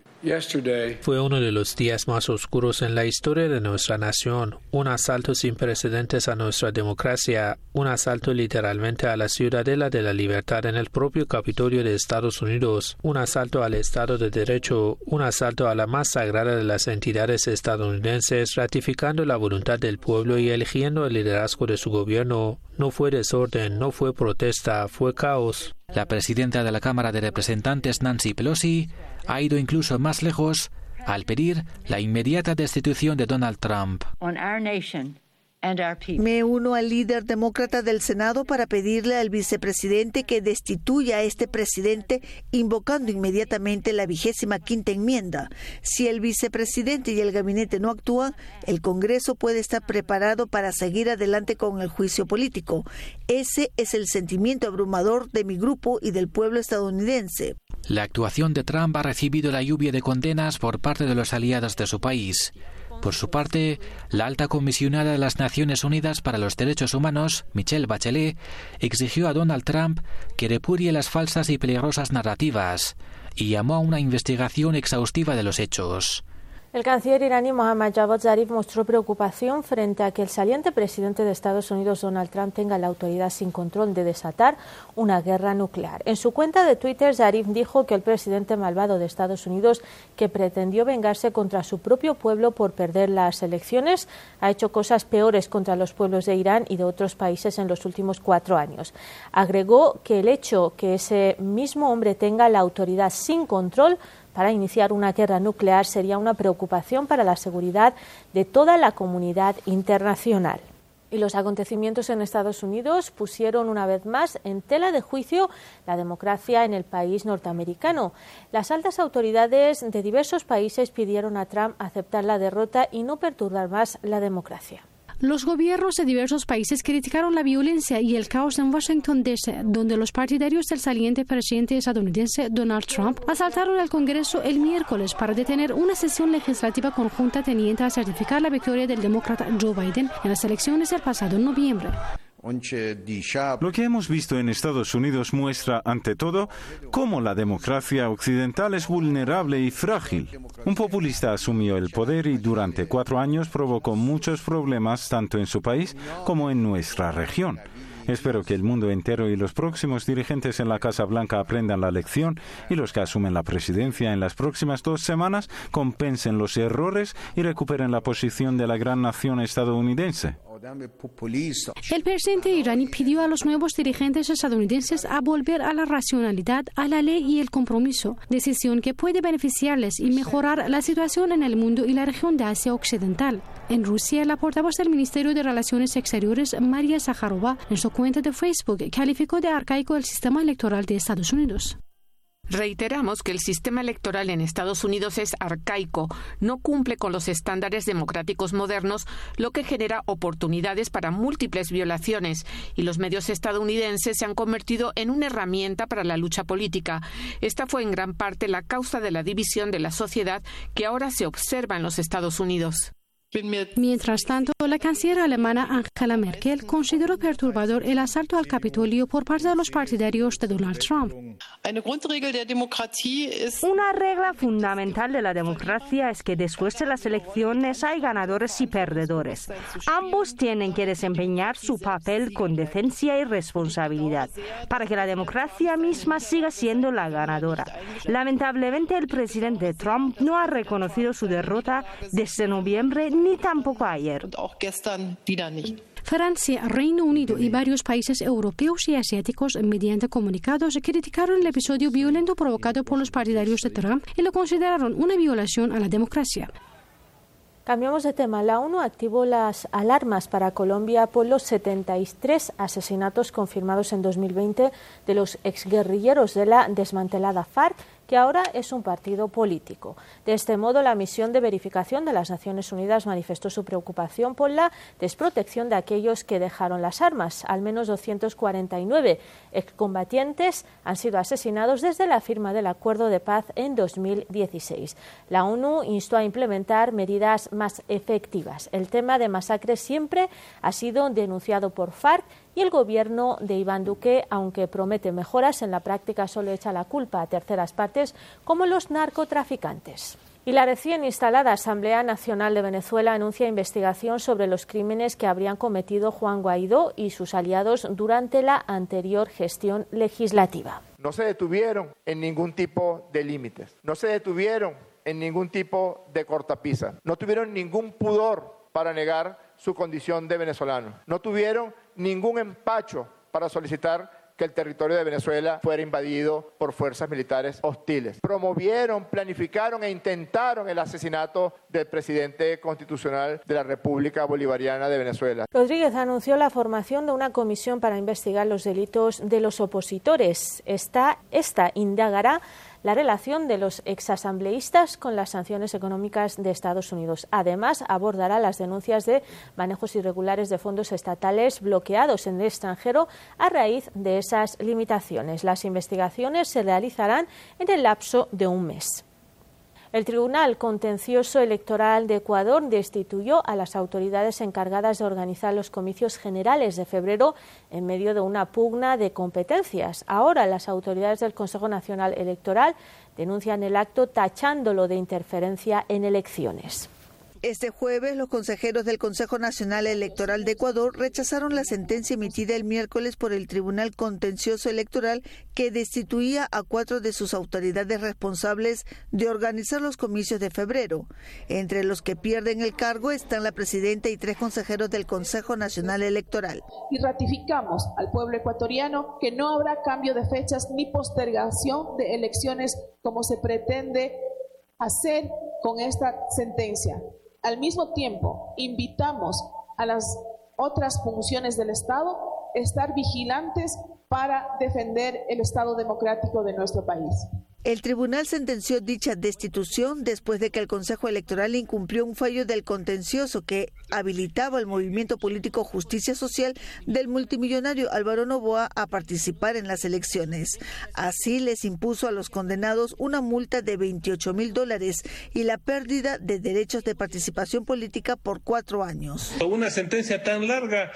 Fue uno de los días más oscuros en la historia de nuestra nación, un asalto sin precedentes a nuestra democracia, un asalto literalmente a la Ciudadela de la Libertad en el propio Capitolio de Estados Unidos, un asalto al Estado de Derecho, un asalto a la más sagrada de las entidades estadounidenses, ratificando la voluntad del pueblo y eligiendo el liderazgo de su gobierno. No fue desorden, no fue protesta, fue caos. La presidenta de la Cámara de Representantes, Nancy Pelosi, ha ido incluso más lejos al pedir la inmediata destitución de Donald Trump. Me uno al líder demócrata del Senado para pedirle al vicepresidente que destituya a este presidente invocando inmediatamente la 25ª enmienda. Si el vicepresidente y el gabinete no actúan, el Congreso puede estar preparado para seguir adelante con el juicio político. Ese es el sentimiento abrumador de mi grupo y del pueblo estadounidense. La actuación de Trump ha recibido la lluvia de condenas por parte de los aliados de su país. Por su parte, la alta comisionada de las Naciones Unidas para los Derechos Humanos, Michelle Bachelet, exigió a Donald Trump que repudie las falsas y peligrosas narrativas y llamó a una investigación exhaustiva de los hechos. El canciller iraní Mohammad Javad Zarif mostró preocupación frente a que el saliente presidente de Estados Unidos, Donald Trump, tenga la autoridad sin control de desatar una guerra nuclear. En su cuenta de Twitter, Zarif dijo que el presidente malvado de Estados Unidos, que pretendió vengarse contra su propio pueblo por perder las elecciones, ha hecho cosas peores contra los pueblos de Irán y de otros países en los últimos 4 años. Agregó que el hecho que ese mismo hombre tenga la autoridad sin control para iniciar una guerra nuclear sería una preocupación para la seguridad de toda la comunidad internacional. Y los acontecimientos en Estados Unidos pusieron una vez más en tela de juicio la democracia en el país norteamericano. Las altas autoridades de diversos países pidieron a Trump aceptar la derrota y no perturbar más la democracia. Los gobiernos de diversos países criticaron la violencia y el caos en Washington, D.C., donde los partidarios del saliente presidente estadounidense Donald Trump asaltaron el Congreso el miércoles para detener una sesión legislativa conjunta teniente a certificar la victoria del demócrata Joe Biden en las elecciones del pasado noviembre. Lo que hemos visto en Estados Unidos muestra, ante todo, cómo la democracia occidental es vulnerable y frágil. Un populista asumió el poder y durante 4 años provocó muchos problemas tanto en su país como en nuestra región. Espero que el mundo entero y los próximos dirigentes en la Casa Blanca aprendan la lección y los que asumen la presidencia en las próximas 2 semanas compensen los errores y recuperen la posición de la gran nación estadounidense. El presidente iraní pidió a los nuevos dirigentes estadounidenses a volver a la racionalidad, a la ley y el compromiso, decisión que puede beneficiarles y mejorar la situación en el mundo y la región de Asia Occidental. En Rusia, la portavoz del Ministerio de Relaciones Exteriores, María Zakharova, en su cuenta de Facebook, calificó de arcaico el sistema electoral de Estados Unidos. Reiteramos que el sistema electoral en Estados Unidos es arcaico, no cumple con los estándares democráticos modernos, lo que genera oportunidades para múltiples violaciones, y los medios estadounidenses se han convertido en una herramienta para la lucha política. Esta fue en gran parte la causa de la división de la sociedad que ahora se observa en los Estados Unidos. Mientras tanto, la canciller alemana Angela Merkel consideró perturbador el asalto al Capitolio por parte de los partidarios de Donald Trump. Una regla fundamental de la democracia es que después de las elecciones hay ganadores y perdedores. Ambos tienen que desempeñar su papel con decencia y responsabilidad para que la democracia misma siga siendo la ganadora. Lamentablemente, el presidente Trump no ha reconocido su derrota desde noviembre ni tampoco ayer. Francia, Reino Unido y varios países europeos y asiáticos, mediante comunicados, criticaron el episodio violento provocado por los partidarios de Trump y lo consideraron una violación a la democracia. Cambiamos de tema. La ONU activó las alarmas para Colombia por los 73 asesinatos confirmados en 2020 de los exguerrilleros de la desmantelada FARC, que ahora es un partido político. De este modo, la misión de verificación de las Naciones Unidas manifestó su preocupación por la desprotección de aquellos que dejaron las armas. Al menos 249 excombatientes han sido asesinados desde la firma del acuerdo de paz en 2016. La ONU instó a implementar medidas más efectivas. El tema de masacres siempre ha sido denunciado por FARC y el gobierno de Iván Duque, aunque promete mejoras, en la práctica solo echa la culpa a terceras partes como los narcotraficantes. Y la recién instalada Asamblea Nacional de Venezuela anuncia investigación sobre los crímenes que habrían cometido Juan Guaidó y sus aliados durante la anterior gestión legislativa. No se detuvieron en ningún tipo de límites, no se detuvieron en ningún tipo de cortapisa, no tuvieron ningún pudor para negar su condición de venezolano, no tuvieron ningún empacho para solicitar que el territorio de Venezuela fuera invadido por fuerzas militares hostiles. Promovieron, planificaron e intentaron el asesinato del presidente constitucional de la República Bolivariana de Venezuela. Rodríguez anunció la formación de una comisión para investigar los delitos de los opositores. Esta indagará la relación de los exasambleístas con las sanciones económicas de Estados Unidos. Además, abordará las denuncias de manejos irregulares de fondos estatales bloqueados en el extranjero a raíz de esas limitaciones. Las investigaciones se realizarán en el lapso de un mes. El Tribunal Contencioso Electoral de Ecuador destituyó a las autoridades encargadas de organizar los comicios generales de febrero en medio de una pugna de competencias. Ahora las autoridades del Consejo Nacional Electoral denuncian el acto tachándolo de interferencia en elecciones. Este jueves, los consejeros del Consejo Nacional Electoral de Ecuador rechazaron la sentencia emitida el miércoles por el Tribunal Contencioso Electoral que destituía a 4 de sus autoridades responsables de organizar los comicios de febrero. Entre los que pierden el cargo están la presidenta y 3 consejeros del Consejo Nacional Electoral. Y ratificamos al pueblo ecuatoriano que no habrá cambio de fechas ni postergación de elecciones como se pretende hacer con esta sentencia. Al mismo tiempo, invitamos a las otras funciones del Estado a estar vigilantes para defender el Estado democrático de nuestro país. El tribunal sentenció dicha destitución después de que el Consejo Electoral incumplió un fallo del contencioso que habilitaba al movimiento político Justicia Social del multimillonario Álvaro Noboa a participar en las elecciones. Así les impuso a los condenados una multa de $28,000 y la pérdida de derechos de participación política por 4 años. Una sentencia tan larga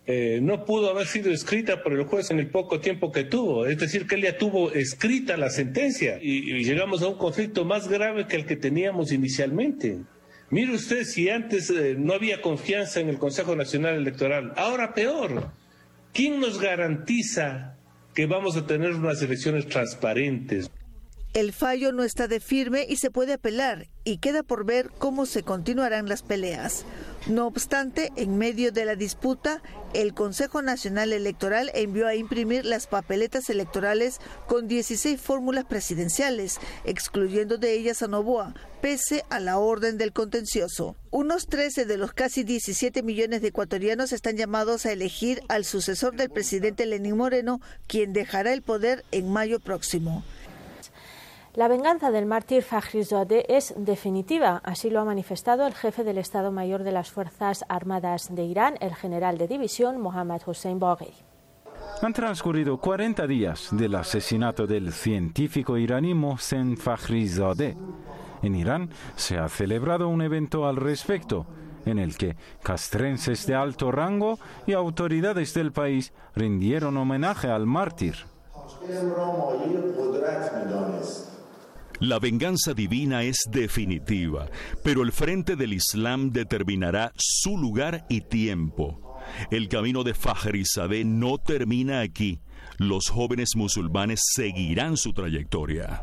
no pudo haber sido escrita por el juez en el poco tiempo que tuvo. Es decir, que él ya tuvo escrita la sentencia y llegamos a un conflicto más grave que el que teníamos inicialmente. Mire usted, si antes no había confianza en el Consejo Nacional Electoral, ahora peor. ¿Quién nos garantiza que vamos a tener unas elecciones transparentes? El fallo no está de firme y se puede apelar, y queda por ver cómo se continuarán las peleas. No obstante, en medio de la disputa, el Consejo Nacional Electoral envió a imprimir las papeletas electorales con 16 fórmulas presidenciales, excluyendo de ellas a Noboa, pese a la orden del contencioso. Unos 13 de los casi 17 millones de ecuatorianos están llamados a elegir al sucesor del presidente Lenín Moreno, quien dejará el poder en mayo próximo. La venganza del mártir Fakhrizadeh es definitiva, así lo ha manifestado el jefe del Estado Mayor de las Fuerzas Armadas de Irán, el general de división Mohammad Hossein Bagheri. Han transcurrido 40 días del asesinato del científico iraní Mohsen Fakhrizadeh. En Irán se ha celebrado un evento al respecto, en el que castrenses de alto rango y autoridades del país rindieron homenaje al mártir. La venganza divina es definitiva, pero el Frente del Islam determinará su lugar y tiempo. El camino de Fakhrizadeh no termina aquí. Los jóvenes musulmanes seguirán su trayectoria.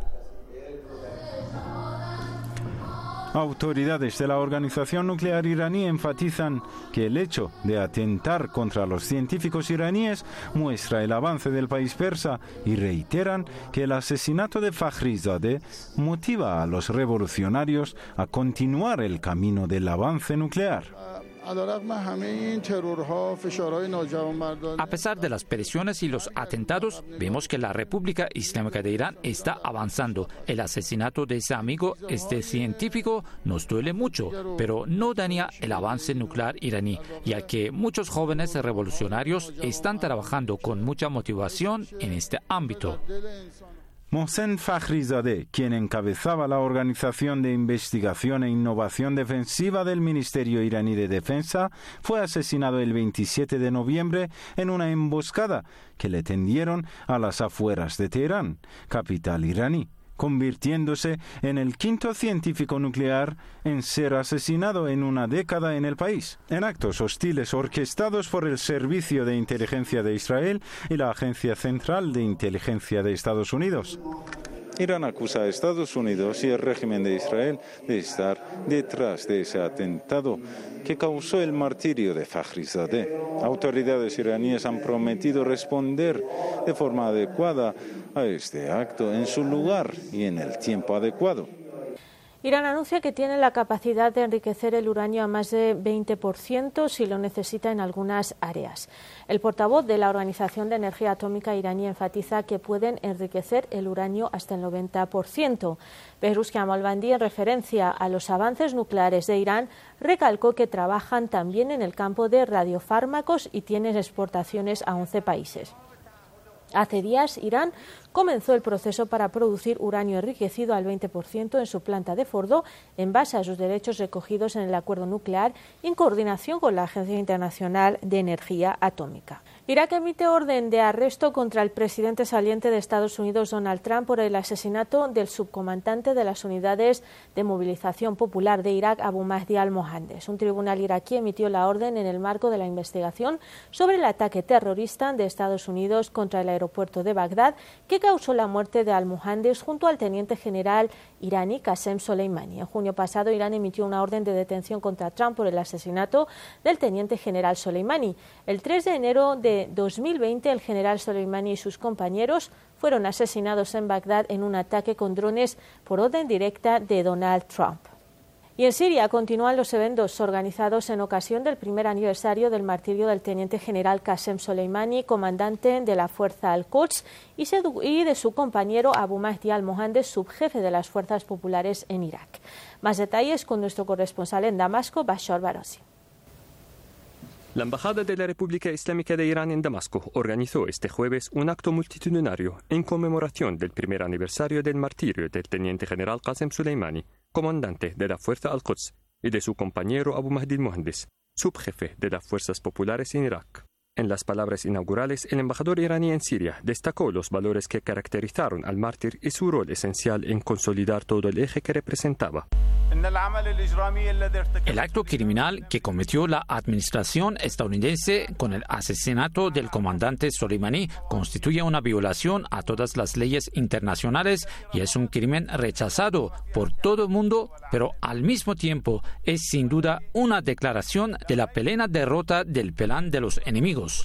Autoridades de la organización nuclear iraní enfatizan que el hecho de atentar contra los científicos iraníes muestra el avance del país persa y reiteran que el asesinato de Fakhrizadeh motiva a los revolucionarios a continuar el camino del avance nuclear. A pesar de las presiones y los atentados, vemos que la República Islámica de Irán está avanzando. El asesinato de ese amigo, este científico, nos duele mucho, pero no daña el avance nuclear iraní, ya que muchos jóvenes revolucionarios están trabajando con mucha motivación en este ámbito. Mohsen Fakhrizadeh, quien encabezaba la Organización de Investigación e Innovación Defensiva del Ministerio Iraní de Defensa, fue asesinado el 27 de noviembre en una emboscada que le tendieron a las afueras de Teherán, capital iraní, convirtiéndose en el 5º científico nuclear en ser asesinado en una década en el país, en actos hostiles orquestados por el Servicio de Inteligencia de Israel y la Agencia Central de Inteligencia de Estados Unidos. Irán acusa a Estados Unidos y el régimen de Israel de estar detrás de ese atentado que causó el martirio de Fakhrizadeh. Autoridades iraníes han prometido responder de forma adecuada a este acto en su lugar y en el tiempo adecuado. Irán anuncia que tiene la capacidad de enriquecer el uranio a más de 20% si lo necesita en algunas áreas. El portavoz de la Organización de Energía Atómica iraní enfatiza que pueden enriquecer el uranio hasta el 90%. Behruz Kamalvandi, en referencia a los avances nucleares de Irán, recalcó que trabajan también en el campo de radiofármacos y tienen exportaciones a 11 países. Hace días, Irán comenzó el proceso para producir uranio enriquecido al 20% en su planta de Fordo, en base a sus derechos recogidos en el acuerdo nuclear, en coordinación con la Agencia Internacional de Energía Atómica. Irak emite orden de arresto contra el presidente saliente de Estados Unidos, Donald Trump, por el asesinato del subcomandante de las unidades de movilización popular de Irak, Abu Mahdi al-Mohandes. Un tribunal iraquí emitió la orden en el marco de la investigación sobre el ataque terrorista de Estados Unidos contra el aeropuerto de Bagdad, que causó la muerte de al-Mohandes junto al teniente general iraní Qasem Soleimani. En junio pasado, Irán emitió una orden de detención contra Trump por el asesinato del teniente general Soleimani. El 3 de enero de 2020, el general Soleimani y sus compañeros fueron asesinados en Bagdad en un ataque con drones por orden directa de Donald Trump. Y en Siria continúan los eventos organizados en ocasión del primer aniversario del martirio del teniente general Qasem Soleimani, comandante de la fuerza Al-Quds, y de su compañero Abu Mahdi al-Mohandes, subjefe de las fuerzas populares en Irak. Más detalles con nuestro corresponsal en Damasco, Bashar Barosi. La Embajada de la República Islámica de Irán en Damasco organizó este jueves un acto multitudinario en conmemoración del primer aniversario del martirio del teniente general Qasem Soleimani, comandante de la fuerza Al-Quds, y de su compañero Abu Mahdi al-Mohandes, subjefe de las fuerzas populares en Irak. En las palabras inaugurales, el embajador iraní en Siria destacó los valores que caracterizaron al mártir y su rol esencial en consolidar todo el eje que representaba. El acto criminal que cometió la administración estadounidense con el asesinato del comandante Soleimani constituye una violación a todas las leyes internacionales y es un crimen rechazado por todo el mundo, pero al mismo tiempo es sin duda una declaración de la plena derrota del plan de los enemigos.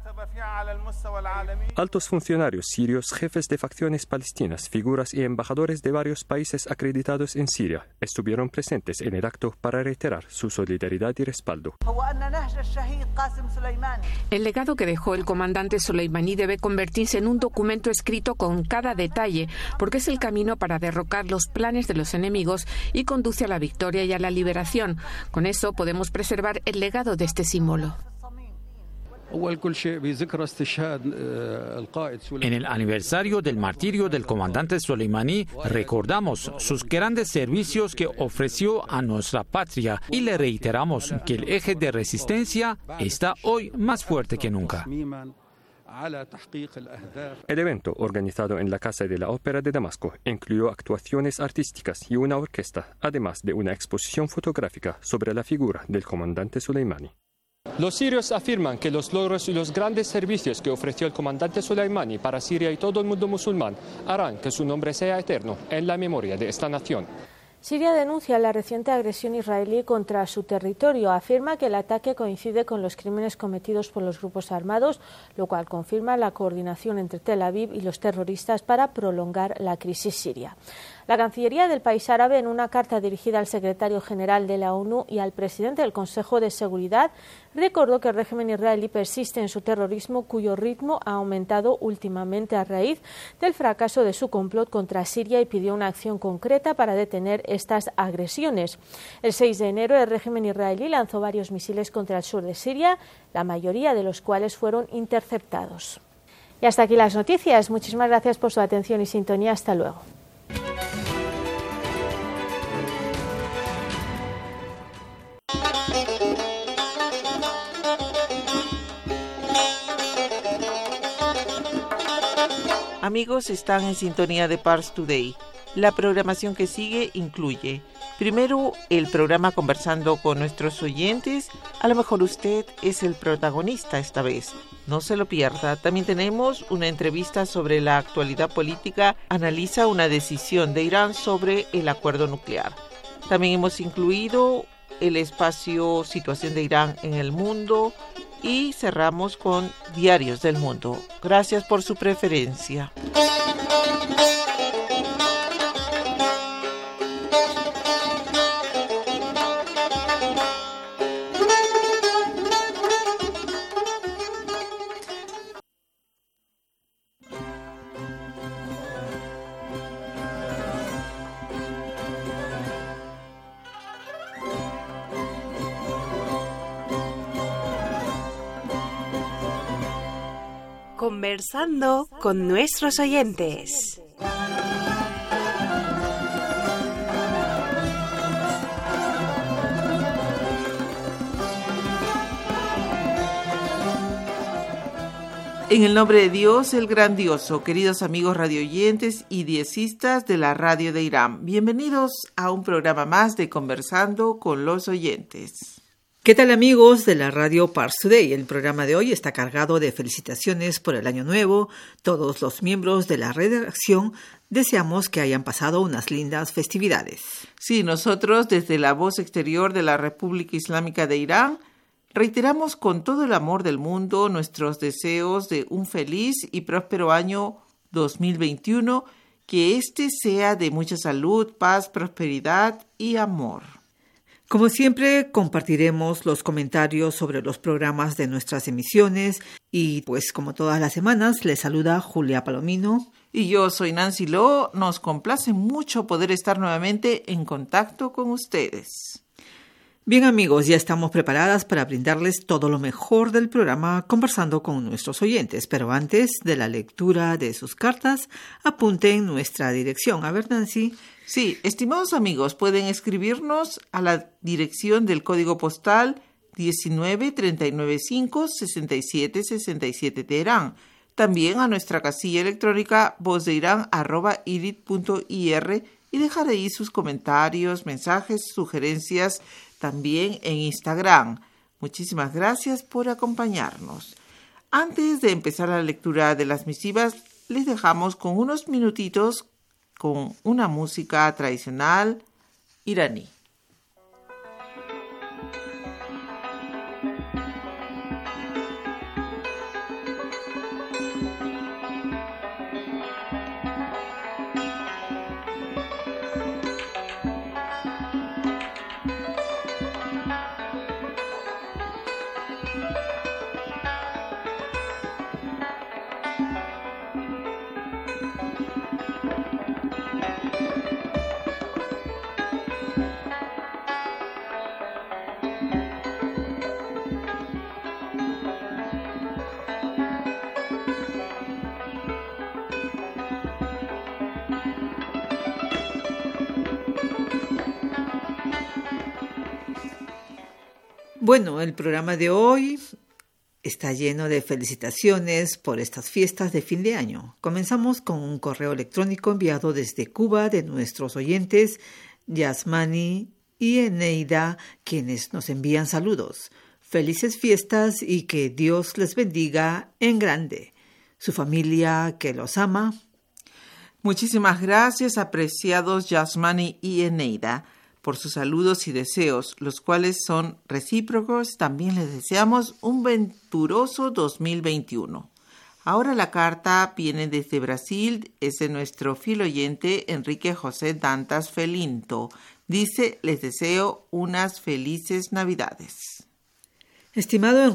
Altos funcionarios sirios, jefes de facciones palestinas, figuras y embajadores de varios países acreditados en Siria estuvieron presentes en el acto para reiterar su solidaridad y respaldo. El legado que dejó el comandante Soleimani debe convertirse en un documento escrito con cada detalle, porque es el camino para derrocar los planes de los enemigos y conduce a la victoria y a la liberación. Con eso podemos preservar el legado de este símbolo. En el aniversario del martirio del comandante Soleimani, recordamos sus grandes servicios que ofreció a nuestra patria y le reiteramos que el eje de resistencia está hoy más fuerte que nunca. El evento, organizado en la Casa de la Ópera de Damasco, incluyó actuaciones artísticas y una orquesta, además de una exposición fotográfica sobre la figura del comandante Soleimani. Los sirios afirman que los logros y los grandes servicios que ofreció el comandante Soleimani para Siria y todo el mundo musulmán harán que su nombre sea eterno en la memoria de esta nación. Siria denuncia la reciente agresión israelí contra su territorio. Afirma que el ataque coincide con los crímenes cometidos por los grupos armados, lo cual confirma la coordinación entre Tel Aviv y los terroristas para prolongar la crisis siria. La Cancillería del país árabe, en una carta dirigida al secretario general de la ONU y al presidente del Consejo de Seguridad, recordó que el régimen israelí persiste en su terrorismo, cuyo ritmo ha aumentado últimamente a raíz del fracaso de su complot contra Siria, y pidió una acción concreta para detener estas agresiones. El 6 de enero, el régimen israelí lanzó varios misiles contra el sur de Siria, la mayoría de los cuales fueron interceptados. Y hasta aquí las noticias. Muchísimas gracias por su atención y sintonía. Hasta luego. Amigos, están en sintonía de Pars Today. La programación que sigue incluye, primero, el programa Conversando con nuestros oyentes. A lo mejor usted es el protagonista esta vez. No se lo pierda. También tenemos una entrevista sobre la actualidad política. Analiza una decisión de Irán sobre el acuerdo nuclear. También hemos incluido el espacio Situación de Irán en el mundo. Y cerramos con Diarios del Mundo. Gracias por su preferencia. Conversando con nuestros oyentes. En el nombre de Dios, el grandioso, queridos amigos radioyentes y diezistas de la radio de Irán, bienvenidos a un programa más de Conversando con los oyentes. ¿Qué tal, amigos de la radio Pars Today? El programa de hoy está cargado de felicitaciones por el año nuevo. Todos los miembros de la redacción deseamos que hayan pasado unas lindas festividades. Sí, nosotros desde la voz exterior de la República Islámica de Irán reiteramos con todo el amor del mundo nuestros deseos de un feliz y próspero año 2021, que este sea de mucha salud, paz, prosperidad y amor. Como siempre, compartiremos los comentarios sobre los programas de nuestras emisiones y, pues, como todas las semanas, les saluda Julia Palomino. Y yo soy Nancy Lo. Nos complace mucho poder estar nuevamente en contacto con ustedes. Bien, amigos, ya estamos preparadas para brindarles todo lo mejor del programa Conversando con nuestros oyentes. Pero antes de la lectura de sus cartas, apunten nuestra dirección. A ver, Nancy. Sí, estimados amigos, pueden escribirnos a la dirección del código postal 19395-6767 Teherán. También a nuestra casilla electrónica vozdeiran@irit.ir y dejar ahí sus comentarios, mensajes, sugerencias, también en Instagram. Muchísimas gracias por acompañarnos. Antes de empezar la lectura de las misivas, les dejamos con unos minutitos con una música tradicional iraní. Bueno, el programa de hoy está lleno de felicitaciones por estas fiestas de fin de año. Comenzamos con un correo electrónico enviado desde Cuba de nuestros oyentes Yasmani y Eneida, quienes nos envían saludos. Felices fiestas y que Dios les bendiga en grande. Su familia que los ama. Muchísimas gracias, apreciados Yasmani y Eneida, por sus saludos y deseos, los cuales son recíprocos. También les deseamos un venturoso 2021. Ahora la carta viene desde Brasil, es de nuestro fiel oyente Enrique José Dantas Felinto. Dice, les deseo unas felices Navidades. Estimado